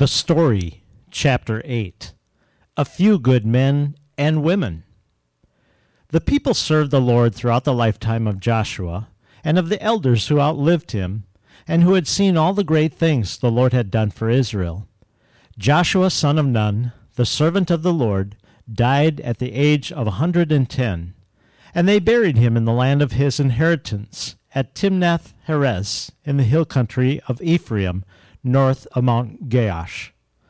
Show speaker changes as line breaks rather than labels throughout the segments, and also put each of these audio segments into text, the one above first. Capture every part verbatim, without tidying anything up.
The Story, Chapter eight. A Few Good Men and Women. The people served the Lord throughout the lifetime of Joshua and of the elders who outlived him and who had seen all the great things the Lord had done for Israel. Joshua son of Nun, the servant of the Lord, died at the age of a hundred and ten, and they buried him in the land of his inheritance at Timnath-Heres in the hill country of Ephraim, north of Mount Gaash.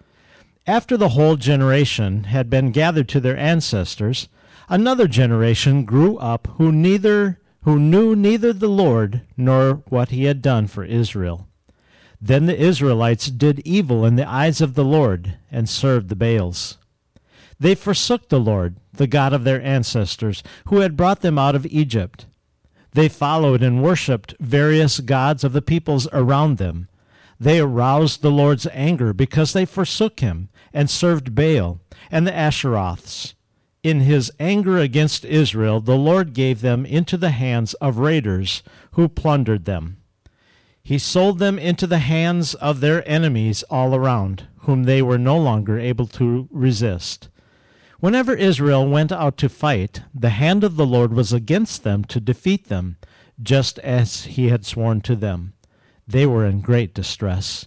After the whole generation had been gathered to their ancestors, another generation grew up who neither who knew neither the Lord nor what he had done for Israel. Then the Israelites did evil in the eyes of the Lord and served the Baals. They forsook the Lord, the God of their ancestors, who had brought them out of Egypt. They followed and worshipped various gods of the peoples around them. They aroused the Lord's anger because they forsook him and served Baal and the Asheroths. In his anger against Israel, the Lord gave them into the hands of raiders who plundered them. He sold them into the hands of their enemies all around, whom they were no longer able to resist. Whenever Israel went out to fight, the hand of the Lord was against them to defeat them, just as he had sworn to them. They were in great distress.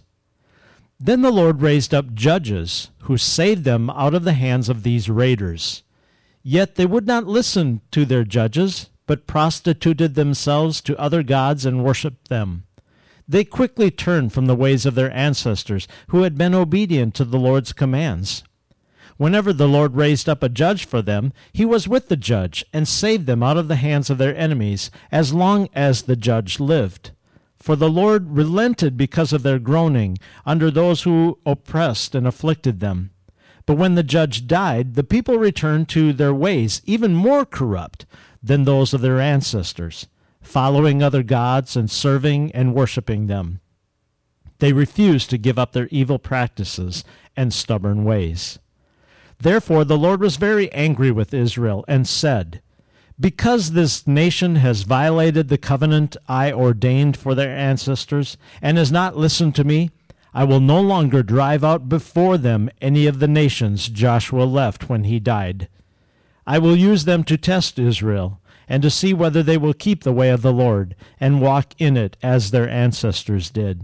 Then the Lord raised up judges who saved them out of the hands of these raiders. Yet they would not listen to their judges, but prostituted themselves to other gods and worshipped them. They quickly turned from the ways of their ancestors, who had been obedient to the Lord's commands. Whenever the Lord raised up a judge for them, he was with the judge and saved them out of the hands of their enemies, as long as the judge lived. For the Lord relented because of their groaning under those who oppressed and afflicted them. But when the judge died, the people returned to their ways, even more corrupt than those of their ancestors, following other gods and serving and worshiping them. They refused to give up their evil practices and stubborn ways. Therefore the Lord was very angry with Israel and said, "Because this nation has violated the covenant I ordained for their ancestors and has not listened to me, I will no longer drive out before them any of the nations Joshua left when he died. I will use them to test Israel and to see whether they will keep the way of the Lord and walk in it as their ancestors did."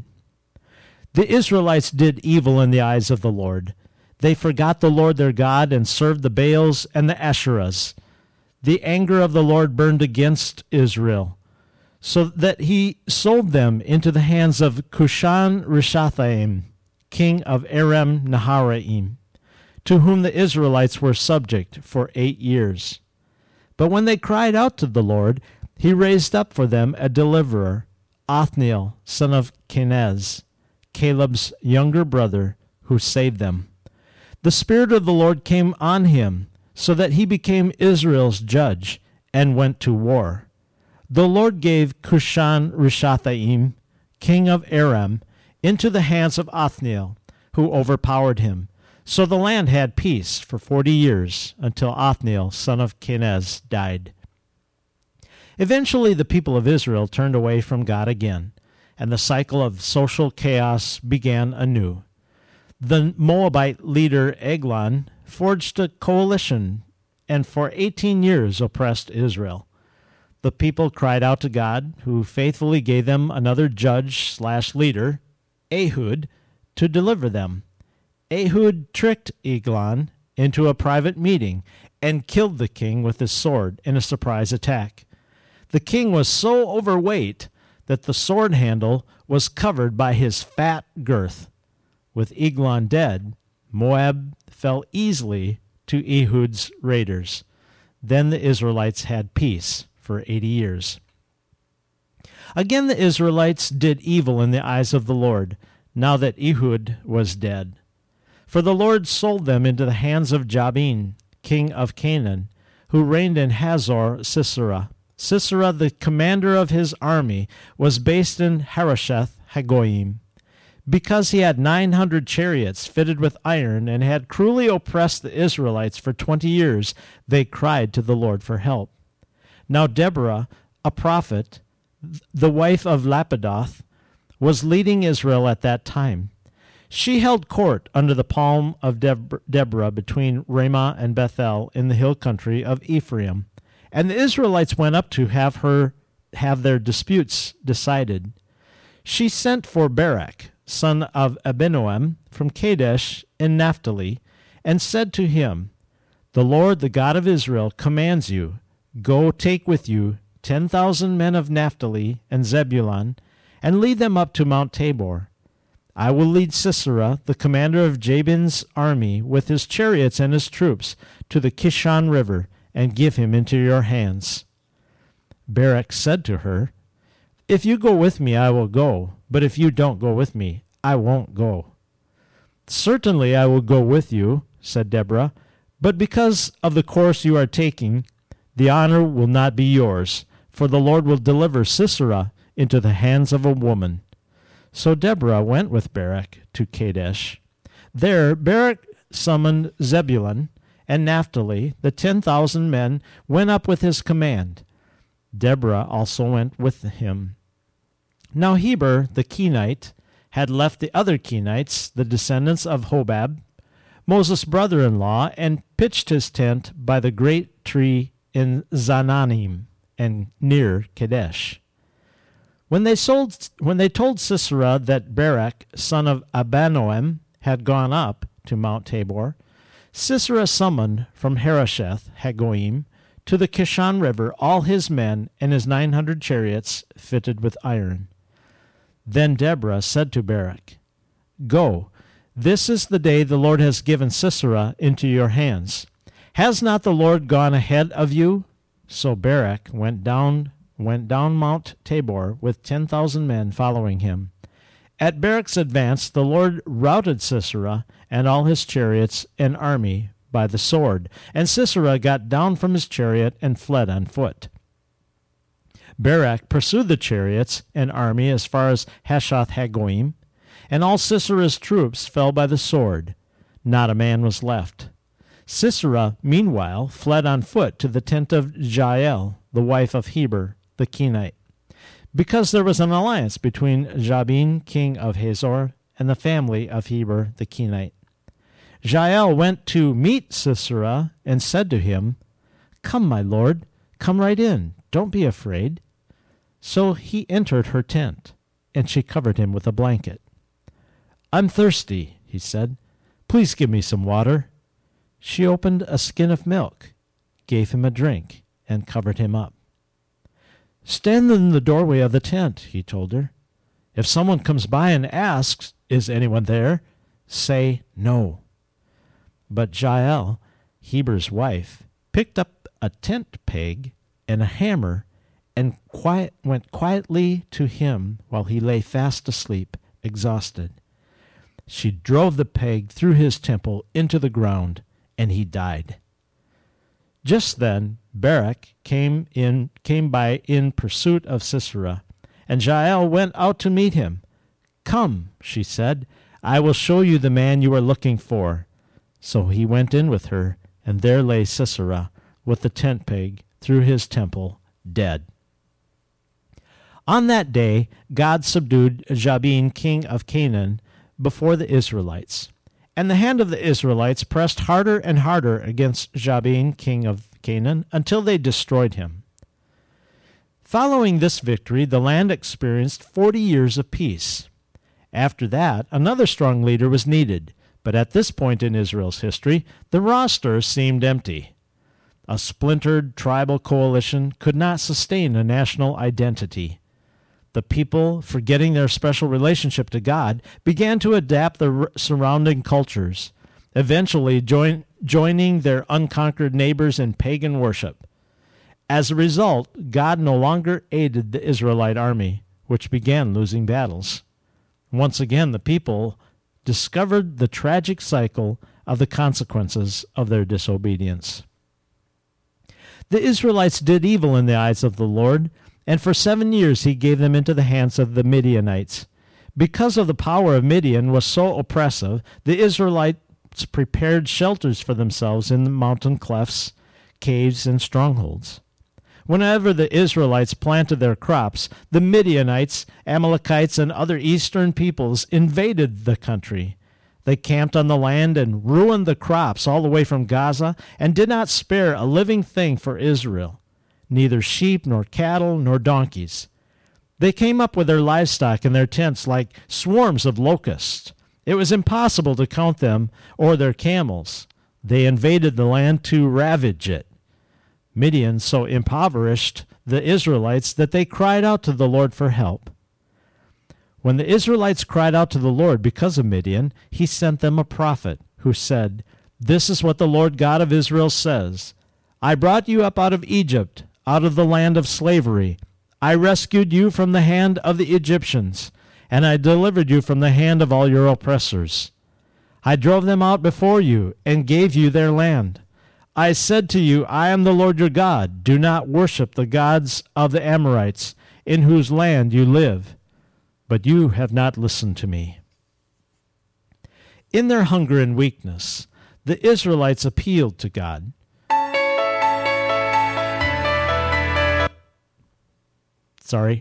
The Israelites did evil in the eyes of the Lord. They forgot the Lord their God and served the Baals and the Asherahs. The anger of the Lord burned against Israel, so that he sold them into the hands of Cushan-Rishathaim, king of Aram-Naharaim, to whom the Israelites were subject for eight years. But when they cried out to the Lord, he raised up for them a deliverer, Othniel, son of Kenaz, Caleb's younger brother, who saved them. The Spirit of the Lord came on him, so that he became Israel's judge and went to war. The Lord gave Cushan-Rishathaim, king of Aram, into the hands of Othniel, who overpowered him. So the land had peace for forty years, until Othniel, son of Kenaz, died. Eventually the people of Israel turned away from God again, and the cycle of social chaos began anew. The Moabite leader Eglon forged a coalition and for eighteen years oppressed Israel. The people cried out to God, who faithfully gave them another judge slash leader, Ehud, to deliver them. Ehud tricked Eglon into a private meeting and killed the king with his sword in a surprise attack. The king was so overweight that the sword handle was covered by his fat girth. With Eglon dead, Moab fell easily to Ehud's raiders. Then the Israelites had peace for eighty years. Again the Israelites did evil in the eyes of the Lord, now that Ehud was dead. For the Lord sold them into the hands of Jabin, king of Canaan, who reigned in Hazor Sisera. Sisera, the commander of his army, was based in Harosheth Hagoyim. Because he had nine hundred chariots fitted with iron and had cruelly oppressed the Israelites for twenty years, they cried to the Lord for help. Now Deborah, a prophet, the wife of Lapidoth, was leading Israel at that time. She held court under the palm of Deb- Deborah between Ramah and Bethel in the hill country of Ephraim, and the Israelites went up to have her have their disputes decided. She sent for Barak, son of Abinoam, from Kadesh in Naphtali, and said to him, "The Lord, the God of Israel, commands you, go take with you ten thousand men of Naphtali and Zebulun, and lead them up to Mount Tabor. I will lead Sisera, the commander of Jabin's army, with his chariots and his troops, to the Kishon River, and give him into your hands." Barak said to her, "If you go with me, I will go, but if you don't go with me, I won't go." "Certainly I will go with you," said Deborah, "but because of the course you are taking, the honor will not be yours, for the Lord will deliver Sisera into the hands of a woman." So Deborah went with Barak to Kadesh. There Barak summoned Zebulun and Naphtali. The ten thousand men went up with his command. Deborah also went with him. Now Heber the Kenite had left the other Kenites, the descendants of Hobab, Moses' brother-in-law, and pitched his tent by the great tree in Zananim and near Kadesh. When they sold, when they told Sisera that Barak, son of Abinoam, had gone up to Mount Tabor, Sisera summoned from Harosheth Hagoyim to the Kishon River all his men and his nine hundred chariots fitted with iron. Then Deborah said to Barak, "Go, this is the day the Lord has given Sisera into your hands. Has not the Lord gone ahead of you?" So Barak went down went down Mount Tabor with ten thousand men following him. At Barak's advance the Lord routed Sisera and all his chariots and army by the sword, and Sisera got down from his chariot and fled on foot. Barak pursued the chariots and army as far as Hashoth Hagoyim, and all Sisera's troops fell by the sword. Not a man was left. Sisera, meanwhile, fled on foot to the tent of Jael, the wife of Heber the Kenite, because there was an alliance between Jabin, king of Hazor, and the family of Heber the Kenite. Jael went to meet Sisera and said to him, "Come, my lord, come right in. Don't be afraid." So he entered her tent, and she covered him with a blanket. "I'm thirsty," he said. "Please give me some water." She opened a skin of milk, gave him a drink, and covered him up. "Stand in the doorway of the tent," he told her. "If someone comes by and asks, 'Is anyone there?' say no." But Jael, Heber's wife, picked up a tent peg and a hammer and quiet, went quietly to him while he lay fast asleep, exhausted. She drove the peg through his temple into the ground, and he died. Just then Barak came in came by in pursuit of Sisera, and Jael went out to meet him. "Come," she said, "I will show you the man you are looking for." So he went in with her, and there lay Sisera with the tent peg through his temple, dead. On that day God subdued Jabin, king of Canaan, before the Israelites. And the hand of the Israelites pressed harder and harder against Jabin, king of Canaan, until they destroyed him. Following this victory, the land experienced forty years of peace. After that, another strong leader was needed, but at this point in Israel's history, the roster seemed empty. A splintered tribal coalition could not sustain a national identity. The people, forgetting their special relationship to God, began to adapt the surrounding cultures, eventually join, joining their unconquered neighbors in pagan worship. As a result, God no longer aided the Israelite army, which began losing battles. Once again, the people discovered the tragic cycle of the consequences of their disobedience. The Israelites did evil in the eyes of the Lord, and for seven years he gave them into the hands of the Midianites. Because of the power of Midian was so oppressive, the Israelites prepared shelters for themselves in the mountain clefts, caves, and strongholds. Whenever the Israelites planted their crops, the Midianites, Amalekites, and other eastern peoples invaded the country, They camped on the land and ruined the crops all the way from Gaza, and did not spare a living thing for Israel, neither sheep nor cattle nor donkeys. They came up with their livestock in their tents like swarms of locusts. It was impossible to count them or their camels. They invaded the land to ravage it. Midian so impoverished the Israelites that they cried out to the Lord for help. When the Israelites cried out to the Lord because of Midian, he sent them a prophet who said, "This is what the Lord God of Israel says. I brought you up out of Egypt, out of the land of slavery. I rescued you from the hand of the Egyptians, and I delivered you from the hand of all your oppressors. I drove them out before you and gave you their land. I said to you, I am the Lord your God. Do not worship the gods of the Amorites, in whose land you live. But you have not listened to me." In their hunger and weakness, the Israelites appealed to God. Sorry.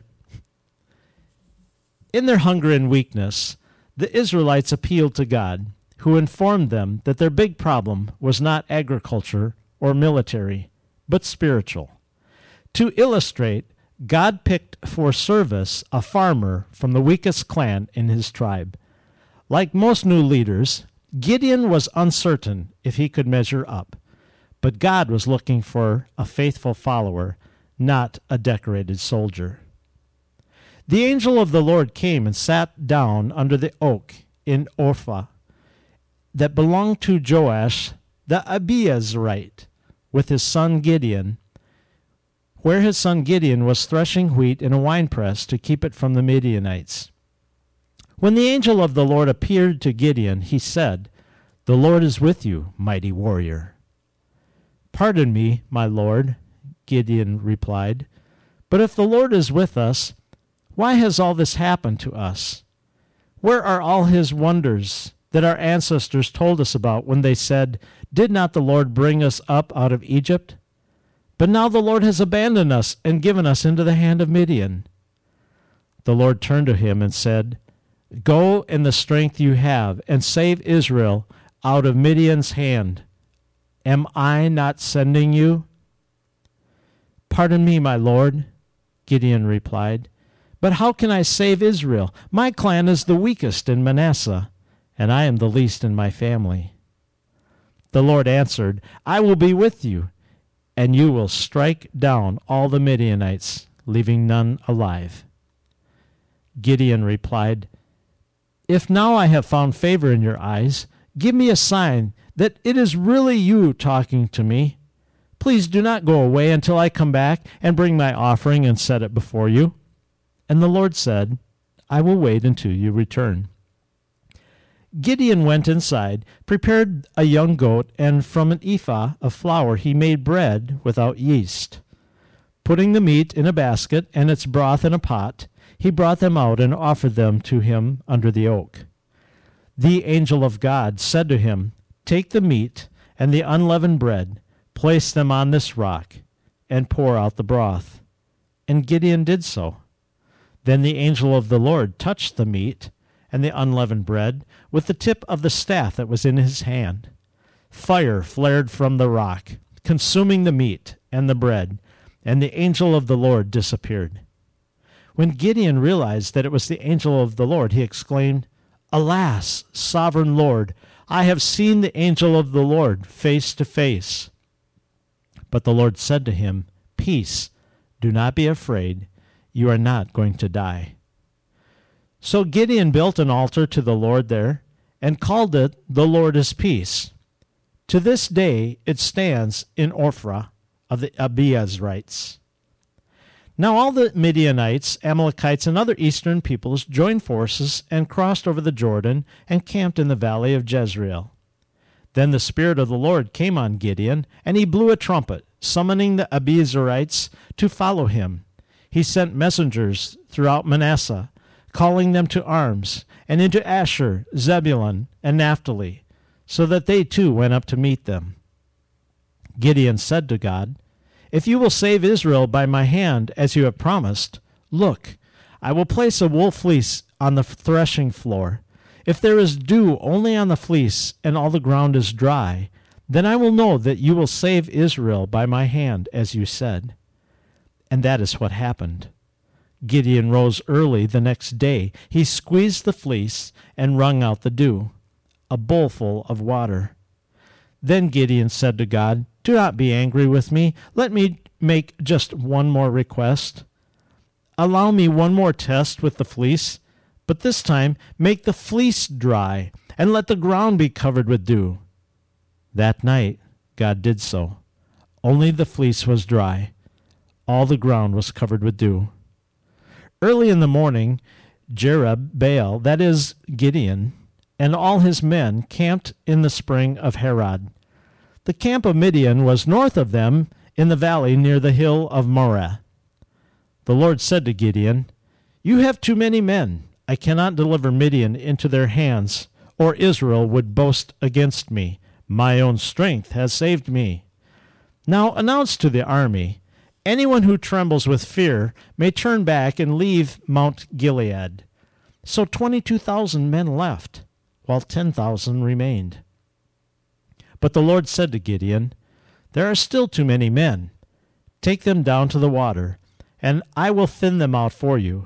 In their hunger and weakness, the Israelites appealed to God, who informed them that their big problem was not agriculture or military, but spiritual. To illustrate, God picked for service a farmer from the weakest clan in his tribe. Like most new leaders, Gideon was uncertain if he could measure up, but God was looking for a faithful follower, not a decorated soldier. The angel of the Lord came and sat down under the oak in Ophrah that belonged to Joash the Abiezrite with his son Gideon, where his son Gideon was threshing wheat in a winepress to keep it from the Midianites. When the angel of the Lord appeared to Gideon, he said, "The Lord is with you, mighty warrior." "Pardon me, my Lord," Gideon replied, "but if the Lord is with us, why has all this happened to us? Where are all his wonders that our ancestors told us about when they said, 'Did not the Lord bring us up out of Egypt?' But now the Lord has abandoned us and given us into the hand of Midian." The Lord turned to him and said, "Go in the strength you have and save Israel out of Midian's hand. Am I not sending you?" "Pardon me, my Lord," Gideon replied, "but how can I save Israel? My clan is the weakest in Manasseh, and I am the least in my family." The Lord answered, "I will be with you, and you will strike down all the Midianites, leaving none alive." Gideon replied, "If now I have found favor in your eyes, give me a sign that it is really you talking to me. Please do not go away until I come back and bring my offering and set it before you." And the Lord said, "I will wait until you return." Gideon went inside, prepared a young goat, and from an ephah of flour he made bread without yeast. Putting the meat in a basket and its broth in a pot, he brought them out and offered them to him under the oak. The angel of God said to him, "Take the meat and the unleavened bread, place them on this rock, and pour out the broth." And Gideon did so. Then the angel of the Lord touched the meat and the unleavened bread with the tip of the staff that was in his hand. Fire flared from the rock, consuming the meat and the bread, and the angel of the Lord disappeared. When Gideon realized that it was the angel of the Lord, he exclaimed, "Alas, sovereign Lord, I have seen the angel of the Lord face to face." But the Lord said to him, "Peace, do not be afraid, you are not going to die." So Gideon built an altar to the Lord there, and called it, "The Lord is Peace." To this day it stands in Ophrah of the Abiezrites. Now all the Midianites, Amalekites, and other eastern peoples joined forces and crossed over the Jordan and camped in the valley of Jezreel. Then the Spirit of the Lord came on Gideon, and he blew a trumpet, summoning the Abiezrites to follow him. He sent messengers throughout Manasseh, calling them to arms, and into Asher, Zebulun, and Naphtali, so that they too went up to meet them. Gideon said to God, "If you will save Israel by my hand, as you have promised, look, I will place a wool fleece on the threshing floor. If there is dew only on the fleece and all the ground is dry, then I will know that you will save Israel by my hand, as you said." And that is what happened. Gideon rose early the next day. He squeezed the fleece and wrung out the dew, a bowlful of water. Then Gideon said to God, "Do not be angry with me. Let me make just one more request. Allow me one more test with the fleece, but this time make the fleece dry, and let the ground be covered with dew." That night God did so. Only the fleece was dry. All the ground was covered with dew. Early in the morning, Jerubbaal, that is Gideon, and all his men camped in the spring of Harod. The camp of Midian was north of them in the valley near the hill of Moreh. The Lord said to Gideon, "You have too many men. I cannot deliver Midian into their hands, or Israel would boast against me. My own strength has saved me. Now announce to the army, anyone who trembles with fear may turn back and leave Mount Gilead." So twenty-two thousand men left, while ten thousand remained. But the Lord said to Gideon, "There are still too many men. Take them down to the water, and I will thin them out for you.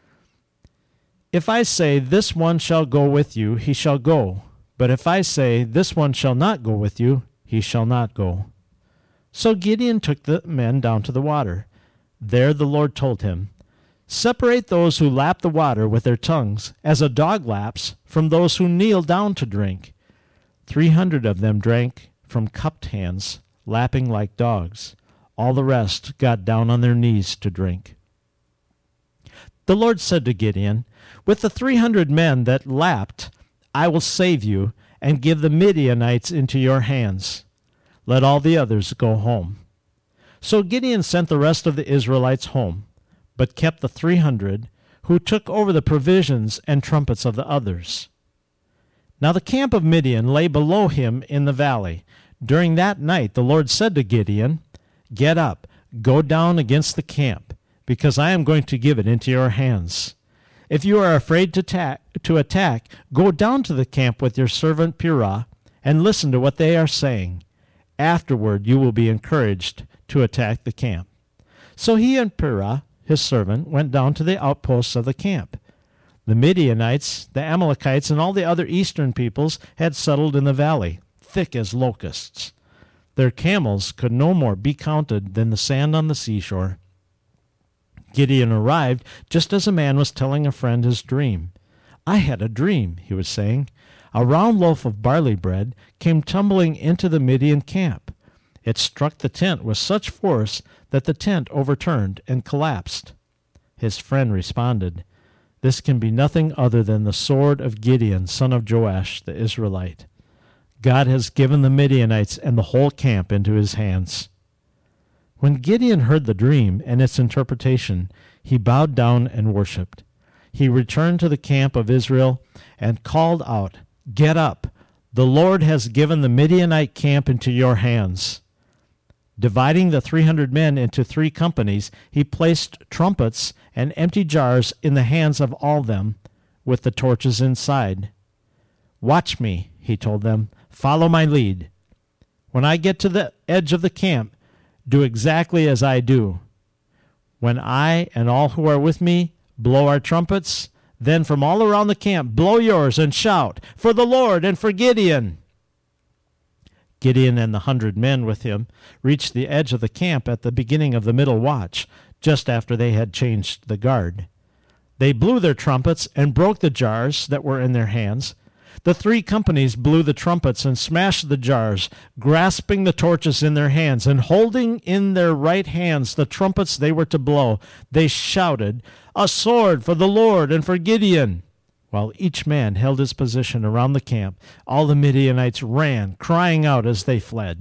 If I say, 'This one shall go with you,' he shall go. But if I say, 'This one shall not go with you,' he shall not go." So Gideon took the men down to the water. There the Lord told him, "Separate those who lap the water with their tongues, as a dog laps, from those who kneel down to drink." Three hundred of them drank from cupped hands, lapping like dogs. All the rest got down on their knees to drink. The Lord said to Gideon, "With the three hundred men that lapped, I will save you and give the Midianites into your hands. Let all the others go home." So Gideon sent the rest of the Israelites home, but kept the three hundred, who took over the provisions and trumpets of the others. Now the camp of Midian lay below him in the valley. During that night the Lord said to Gideon, "Get up, go down against the camp, because I am going to give it into your hands. If you are afraid to, ta- to attack, go down to the camp with your servant Purah, and listen to what they are saying. Afterward you will be encouraged to attack the camp." So he and Purah, his servant, went down to the outposts of the camp. The Midianites, the Amalekites, and all the other eastern peoples had settled in the valley, thick as locusts. Their camels could no more be counted than the sand on the seashore. Gideon arrived just as a man was telling a friend his dream. "I had a dream," he was saying. "A round loaf of barley bread came tumbling into the Midian camp. It struck the tent with such force that the tent overturned and collapsed." His friend responded, "This can be nothing other than the sword of Gideon, son of Joash, the Israelite. God has given the Midianites and the whole camp into his hands." When Gideon heard the dream and its interpretation, he bowed down and worshipped. He returned to the camp of Israel and called out, "Get up! The Lord has given the Midianite camp into your hands." Dividing the three hundred men into three companies, he placed trumpets and empty jars in the hands of all them, with the torches inside. "Watch me," he told them. "Follow my lead. When I get to the edge of the camp, do exactly as I do. When I and all who are with me blow our trumpets, then from all around the camp blow yours and shout, 'For the Lord and for Gideon!'" Gideon and the hundred men with him reached the edge of the camp at the beginning of the middle watch, just after they had changed the guard. They blew their trumpets and broke the jars that were in their hands. The three companies blew the trumpets and smashed the jars, grasping the torches in their hands, and holding in their right hands the trumpets they were to blow. They shouted, "A sword for the Lord and for Gideon!" While each man held his position around the camp, all the Midianites ran, crying out as they fled.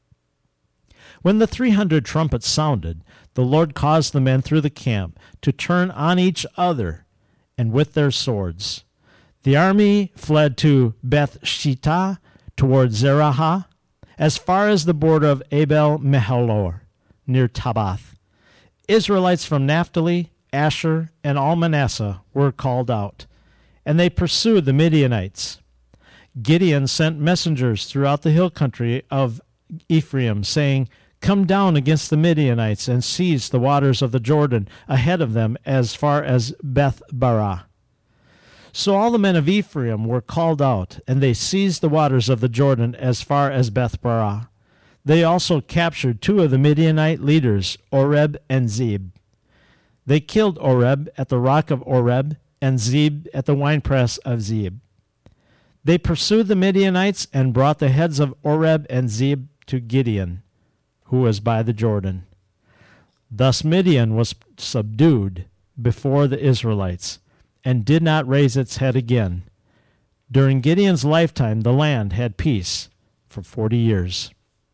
When the three hundred trumpets sounded, the Lord caused the men through the camp to turn on each other and with their swords. The army fled to Beth-shittah toward Zerahah, as far as the border of Abel-meholor, near Tabbath. Israelites from Naphtali, Asher, and all Manasseh were called out. and they pursued the Midianites. Gideon sent messengers throughout the hill country of Ephraim, saying, "Come down against the Midianites and seize the waters of the Jordan ahead of them as far as Beth-barah." So all the men of Ephraim were called out, and they seized the waters of the Jordan as far as Beth-barah. They also captured two of the Midianite leaders, Oreb and Zeb. They killed Oreb at the rock of Oreb, and Zeb at the winepress of Zeb. They pursued the Midianites and brought the heads of Oreb and Zeb to Gideon, who was by the Jordan. Thus Midian was subdued before the Israelites, and did not raise its head again. During Gideon's lifetime, the land had peace for forty years.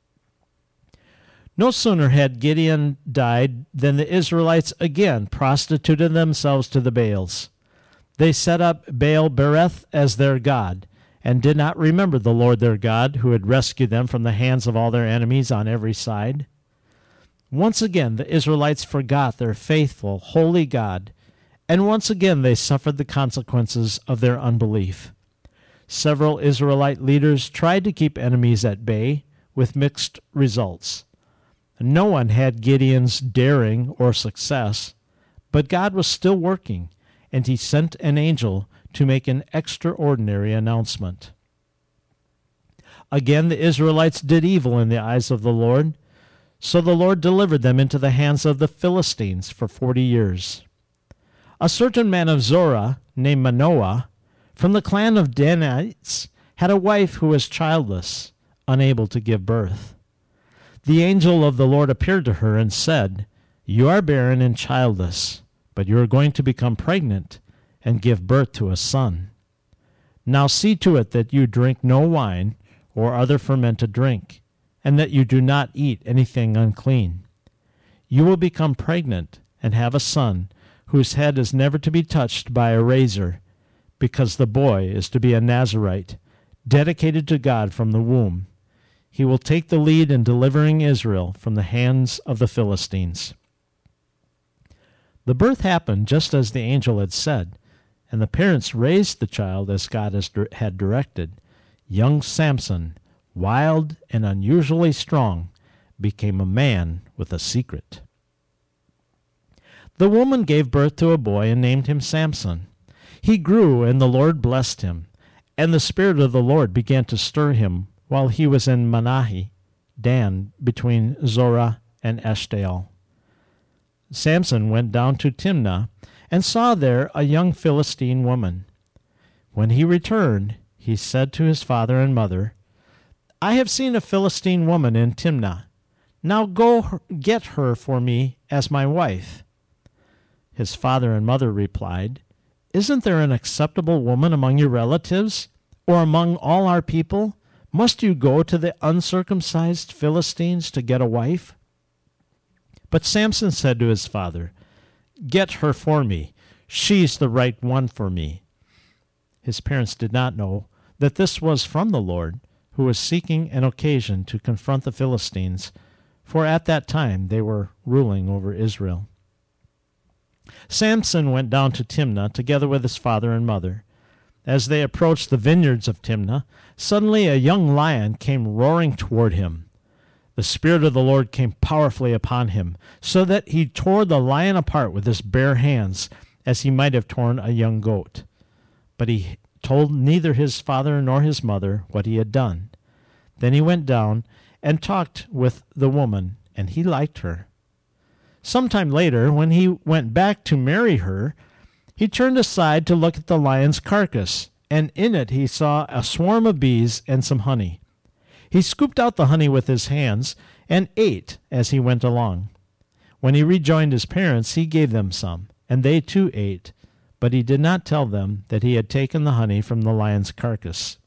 No sooner had Gideon died than the Israelites again prostituted themselves to the Baals. They set up Baal-berith as their god, and did not remember the Lord their God, who had rescued them from the hands of all their enemies on every side. Once again the Israelites forgot their faithful, holy God, and once again they suffered the consequences of their unbelief. Several Israelite leaders tried to keep enemies at bay, with mixed results. No one had Gideon's daring or success, but God was still working, and he sent an angel to make an extraordinary announcement. Again the Israelites did evil in the eyes of the Lord, so the Lord delivered them into the hands of the Philistines for forty years. A certain man of Zorah, named Manoah, from the clan of Danites, had a wife who was childless, unable to give birth. The angel of the Lord appeared to her and said, "You are barren and childless, but you are going to become pregnant and give birth to a son. Now see to it that you drink no wine or other fermented drink, and that you do not eat anything unclean. You will become pregnant and have a son, whose head is never to be touched by a razor, because the boy is to be a Nazirite, dedicated to God from the womb. He will take the lead in delivering Israel from the hands of the Philistines." The birth happened just as the angel had said, and the parents raised the child as God had directed. Young Samson, wild and unusually strong, became a man with a secret. The woman gave birth to a boy and named him Samson. He grew, and the Lord blessed him, and the Spirit of the Lord began to stir him while he was in Manahi, Dan, between Zorah and Eshtaol. Samson went down to Timnah and saw there a young Philistine woman. When he returned, he said to his father and mother, "I have seen a Philistine woman in Timnah. Now go get her for me as my wife." His father and mother replied, "Isn't there an acceptable woman among your relatives, or among all our people? Must you go to the uncircumcised Philistines to get a wife?" But Samson said to his father, "Get her for me. She's the right one for me." His parents did not know that this was from the Lord, who was seeking an occasion to confront the Philistines, for at that time they were ruling over Israel. Samson went down to Timnah together with his father and mother. As they approached the vineyards of Timnah, suddenly a young lion came roaring toward him. The Spirit of the Lord came powerfully upon him, so that he tore the lion apart with his bare hands, as he might have torn a young goat. But he told neither his father nor his mother what he had done. Then he went down and talked with the woman, and he liked her. Sometime later, when he went back to marry her, he turned aside to look at the lion's carcass, and in it he saw a swarm of bees and some honey. He scooped out the honey with his hands and ate as he went along. When he rejoined his parents, he gave them some, and they too ate, but he did not tell them that he had taken the honey from the lion's carcass.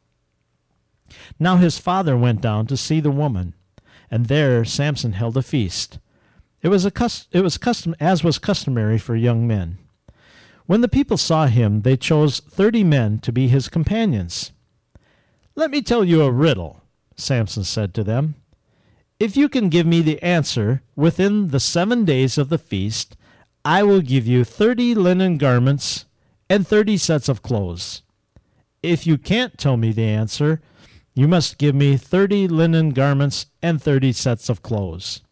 Now his father went down to see the woman, and there Samson held a feast. It was a cus- it was custom as was customary for young men. When the people saw him, they chose thirty men to be his companions. "Let me tell you a riddle," Samson said to them. "If you can give me the answer within the seven days of the feast, I will give you thirty linen garments and thirty sets of clothes. If you can't tell me the answer, you must give me thirty linen garments and thirty sets of clothes."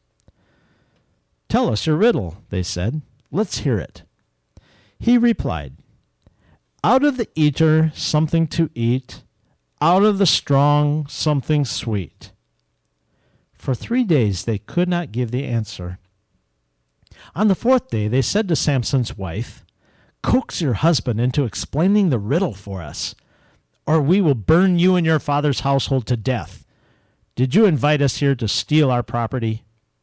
"Tell us your riddle," they said. "Let's hear it." He replied, "Out of the eater something to eat, out of the strong something sweet." For three days they could not give the answer. On the fourth day they said to Samson's wife, "Coax your husband into explaining the riddle for us, or we will burn you and your father's household to death. Did you invite us here to steal our property?"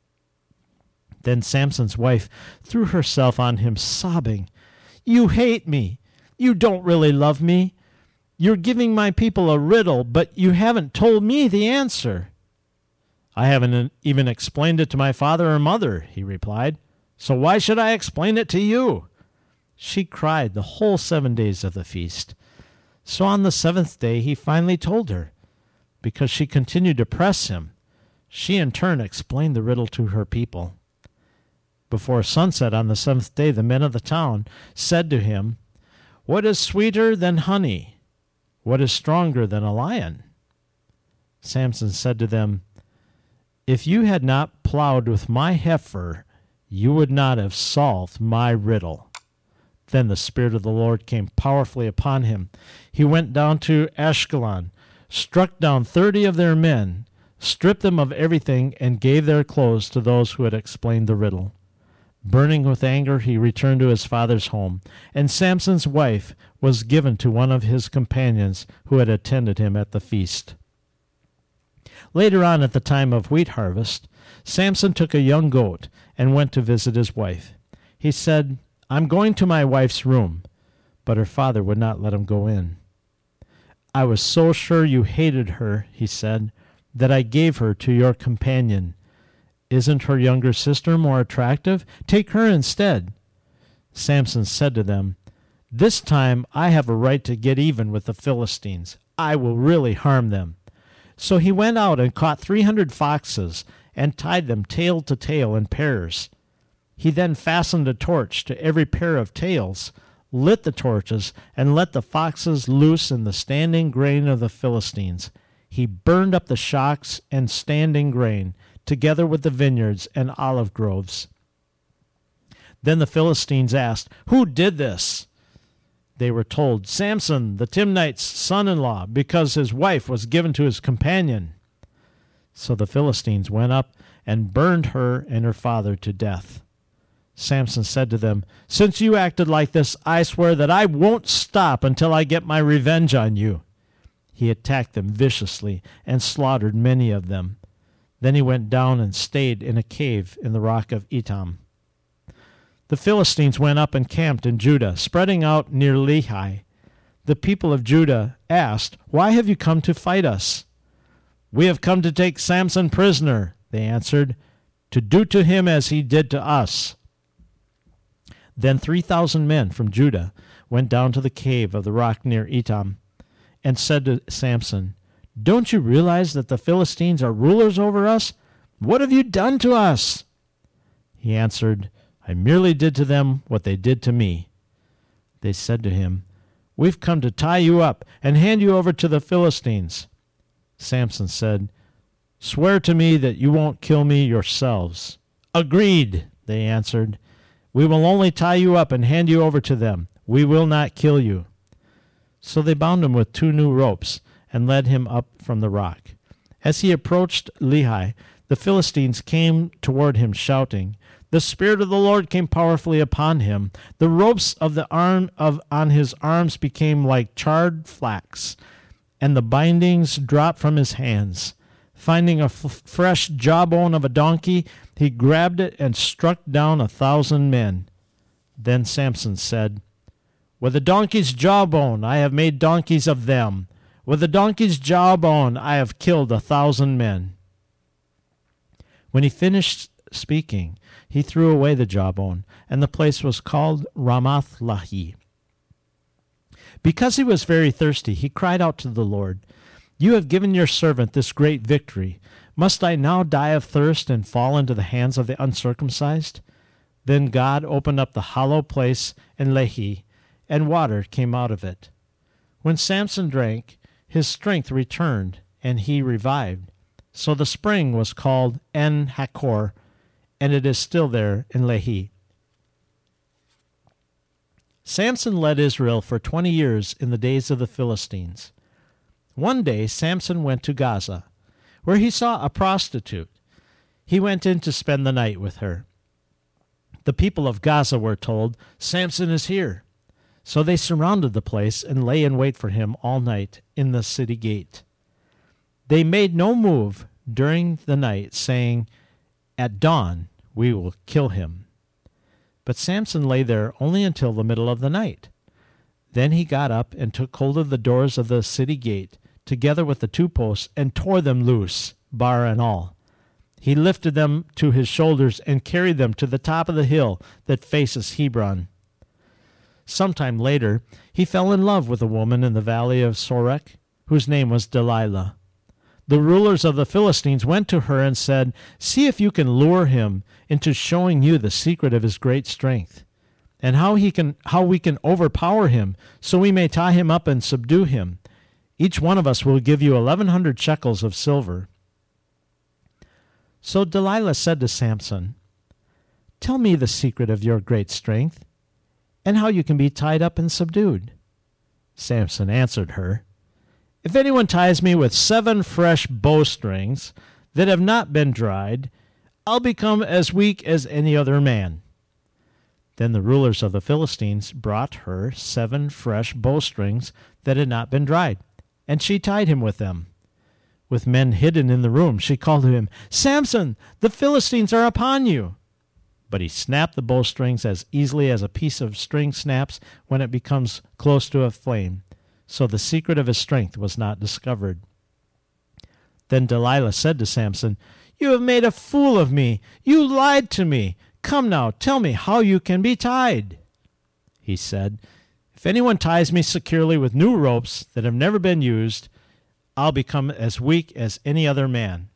Then Samson's wife threw herself on him, sobbing, "You hate me. You don't really love me. You're giving my people a riddle, but you haven't told me the answer." "I haven't even explained it to my father or mother," he replied. "So why should I explain it to you?" She cried the whole seven days of the feast. So on the seventh day he finally told her. Because she continued to press him, she in turn explained the riddle to her people. Before sunset on the seventh day the men of the town said to him, "What is sweeter than honey? What is stronger than a lion?" Samson said to them, "If you had not plowed with my heifer, you would not have solved my riddle." Then the Spirit of the Lord came powerfully upon him. He went down to Ashkelon, struck down thirty of their men, stripped them of everything, and gave their clothes to those who had explained the riddle. Burning with anger, he returned to his father's home, and Samson's wife was given to one of his companions who had attended him at the feast. Later on, at the time of wheat harvest, Samson took a young goat and went to visit his wife. He said, "I'm going to my wife's room," but her father would not let him go in. "I was so sure you hated her," he said, "that I gave her to your companion. Isn't her younger sister more attractive? Take her instead." Samson said to them, "This time I have a right to get even with the Philistines. I will really harm them." So he went out and caught three hundred foxes and tied them tail to tail in pairs. He then fastened a torch to every pair of tails, lit the torches, and let the foxes loose in the standing grain of the Philistines. He burned up the shocks and standing grain, together with the vineyards and olive groves. Then the Philistines asked, "Who did this?" They were told, "Samson, the Timnite's son-in-law, because his wife was given to his companion." So the Philistines went up and burned her and her father to death. Samson said to them, "Since you acted like this, I swear that I won't stop until I get my revenge on you." He attacked them viciously and slaughtered many of them. Then he went down and stayed in a cave in the rock of Etam. The Philistines went up and camped in Judah, spreading out near Lehi. The people of Judah asked, "Why have you come to fight us?" "We have come to take Samson prisoner," they answered, "to do to him as he did to us." Then three thousand men from Judah went down to the cave of the rock near Etam and said to Samson, "Don't you realize that the Philistines are rulers over us? What have you done to us?" He answered, "I merely did to them what they did to me." They said to him, "We've come to tie you up and hand you over to the Philistines." Samson said, "Swear to me that you won't kill me yourselves." "Agreed," they answered. "We will only tie you up and hand you over to them. We will not kill you." So they bound him with two new ropes and led him up from the rock. As he approached Lehi, the Philistines came toward him shouting. The Spirit of the Lord came powerfully upon him. The ropes of the arm of on his arms became like charred flax, and the bindings dropped from his hands. Finding a f- fresh jawbone of a donkey, he grabbed it and struck down a thousand men. Then Samson said, "With a donkey's jawbone I have made donkeys of them. With a donkey's jawbone I have killed a thousand men." When he finished speaking, he threw away the jawbone, and the place was called Ramath-Lehi. Because he was very thirsty, he cried out to the Lord, "You have given your servant this great victory. Must I now die of thirst and fall into the hands of the uncircumcised?" Then God opened up the hollow place in Lehi, and water came out of it. When Samson drank, his strength returned, and he revived. So the spring was called En-Hakkore, and it is still there in Lehi. Samson led Israel for twenty years in the days of the Philistines. One day Samson went to Gaza, where he saw a prostitute. He went in to spend the night with her. The people of Gaza were told, "Samson is here." So they surrounded the place and lay in wait for him all night in the city gate. They made no move during the night, saying, "At dawn we will kill him." But Samson lay there only until the middle of the night. Then he got up and took hold of the doors of the city gate, together with the two posts, and tore them loose, bar and all. He lifted them to his shoulders and carried them to the top of the hill that faces Hebron. Sometime later, he fell in love with a woman in the valley of Sorek, whose name was Delilah. The rulers of the Philistines went to her and said, "See if you can lure him into showing you the secret of his great strength, and how he can, how we can overpower him, so we may tie him up and subdue him. Each one of us will give you eleven hundred shekels of silver." So Delilah said to Samson, "Tell me the secret of your great strength, and how you can be tied up and subdued." Samson answered her, "If anyone ties me with seven fresh bowstrings that have not been dried, I'll become as weak as any other man." Then the rulers of the Philistines brought her seven fresh bowstrings that had not been dried, and she tied him with them. With men hidden in the room, she called to him, "Samson, the Philistines are upon you." But he snapped the bowstrings as easily as a piece of string snaps when it becomes close to a flame. So the secret of his strength was not discovered. Then Delilah said to Samson, "You have made a fool of me. You lied to me. Come now, tell me how you can be tied." He said, "If anyone ties me securely with new ropes that have never been used, I'll become as weak as any other man."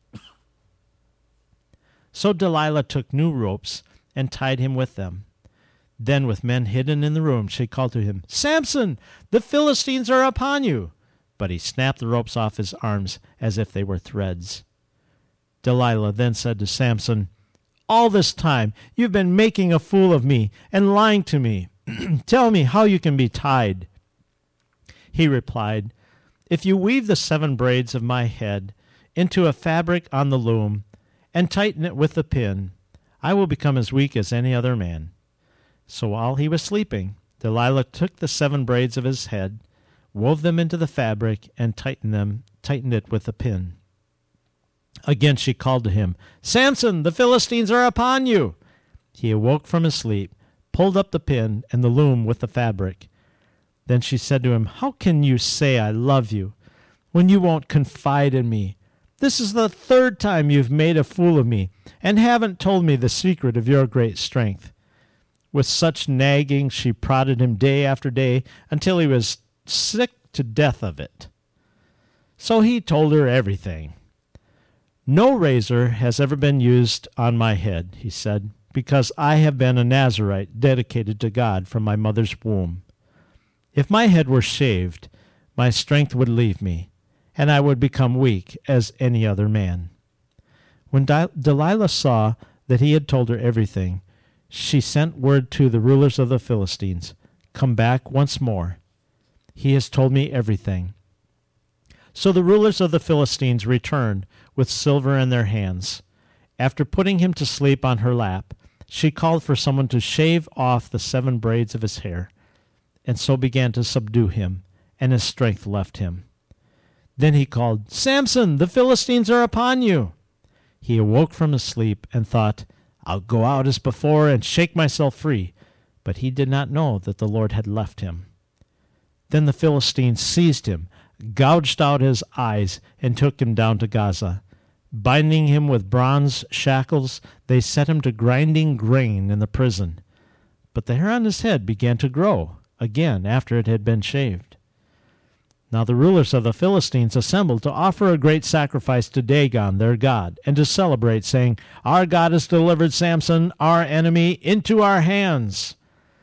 So Delilah took new ropes and tied him with them. Then with men hidden in the room, she called to him, "Samson, the Philistines are upon you." But he snapped the ropes off his arms as if they were threads. Delilah then said to Samson, "All this time you've been making a fool of me and lying to me. Tell me how you can be tied." He replied, "If you weave the seven braids of my head into a fabric on the loom and tighten it with the pin, I will become as weak as any other man." So while he was sleeping, Delilah took the seven braids of his head, wove them into the fabric, and tightened them, tightened it with a pin. Again she called to him, "Samson, the Philistines are upon you." He awoke from his sleep, pulled up the pin and the loom with the fabric. Then she said to him, "How can you say I love you when you won't confide in me? This is the third time you've made a fool of me and haven't told me the secret of your great strength." With such nagging she prodded him day after day until he was sick to death of it. So he told her everything. "No razor has ever been used on my head," he said, "because I have been a Nazirite dedicated to God from my mother's womb. If my head were shaved, my strength would leave me, and I would become weak as any other man." When Del- Delilah saw that he had told her everything, she sent word to the rulers of the Philistines, "Come back once more. He has told me everything." So the rulers of the Philistines returned with silver in their hands. After putting him to sleep on her lap, she called for someone to shave off the seven braids of his hair, and so began to subdue him, and his strength left him. Then he called, "Samson, the Philistines are upon you." He awoke from his sleep and thought, "I'll go out as before and shake myself free." But he did not know that the Lord had left him. Then the Philistines seized him, gouged out his eyes, and took him down to Gaza. Binding him with bronze shackles, they set him to grinding grain in the prison. But the hair on his head began to grow again after it had been shaved. Now the rulers of the Philistines assembled to offer a great sacrifice to Dagon, their god, and to celebrate, saying, "Our God has delivered Samson, our enemy, into our hands."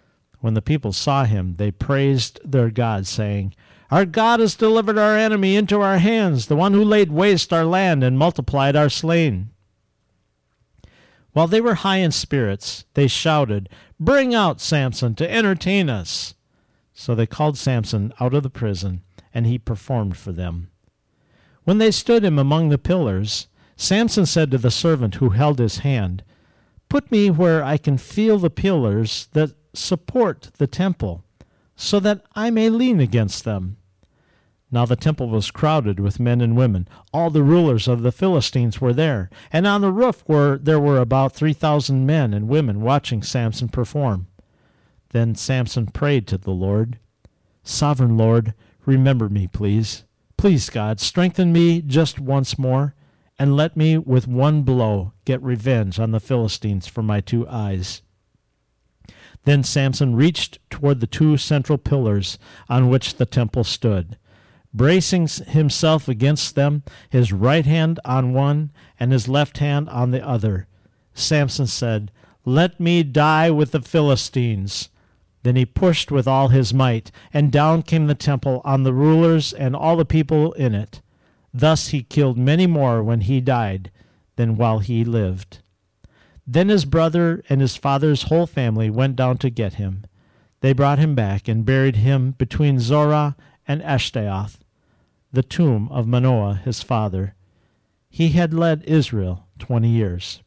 When the people saw him, they praised their God, saying, "Our God has delivered our enemy into our hands, the one who laid waste our land and multiplied our slain." While they were high in spirits, they shouted, "Bring out Samson to entertain us." So they called Samson out of the prison, and he performed for them. When they stood him among the pillars, Samson said to the servant who held his hand, "Put me where I can feel the pillars that support the temple, so that I may lean against them." Now the temple was crowded with men and women. All the rulers of the Philistines were there, and on the roof were there were about three thousand men and women watching Samson perform. Then Samson prayed to the Lord, "Sovereign Lord, remember me, please. Please, God, strengthen me just once more, and let me with one blow get revenge on the Philistines for my two eyes." Then Samson reached toward the two central pillars on which the temple stood. Bracing himself against them, his right hand on one and his left hand on the other, Samson said, "Let me die with the Philistines." Then he pushed with all his might, and down came the temple on the rulers and all the people in it. Thus he killed many more when he died than while he lived. Then his brother and his father's whole family went down to get him. They brought him back and buried him between Zorah and Eshtaoth, the tomb of Manoah his father. He had led Israel twenty years.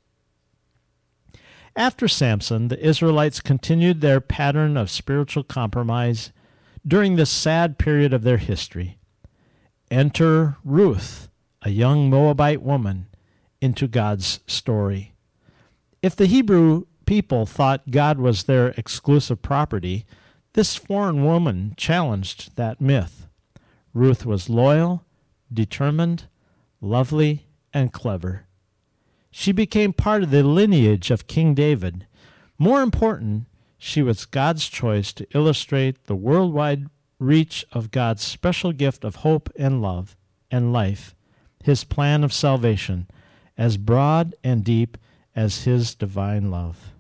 After Samson, the Israelites continued their pattern of spiritual compromise during this sad period of their history. Enter Ruth, a young Moabite woman, into God's story. If the Hebrew people thought God was their exclusive property, this foreign woman challenged that myth. Ruth was loyal, determined, lovely, and clever. She became part of the lineage of King David. More important, she was God's choice to illustrate the worldwide reach of God's special gift of hope and love and life, his plan of salvation, as broad and deep as his divine love.